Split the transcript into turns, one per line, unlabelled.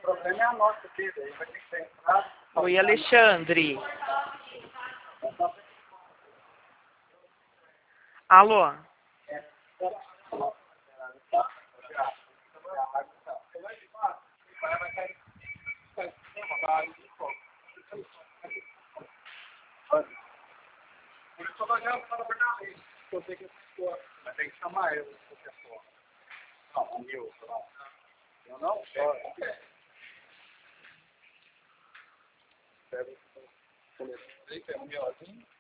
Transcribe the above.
problema é a nossa aqui, daí vai ter que ser entrado.
Oi, Alexandre. Alô?
Mas tem que chamar ele, professor. Não, o Nilson lá. Eu não choro. Pega o telefone aí, que é o melhorzinho.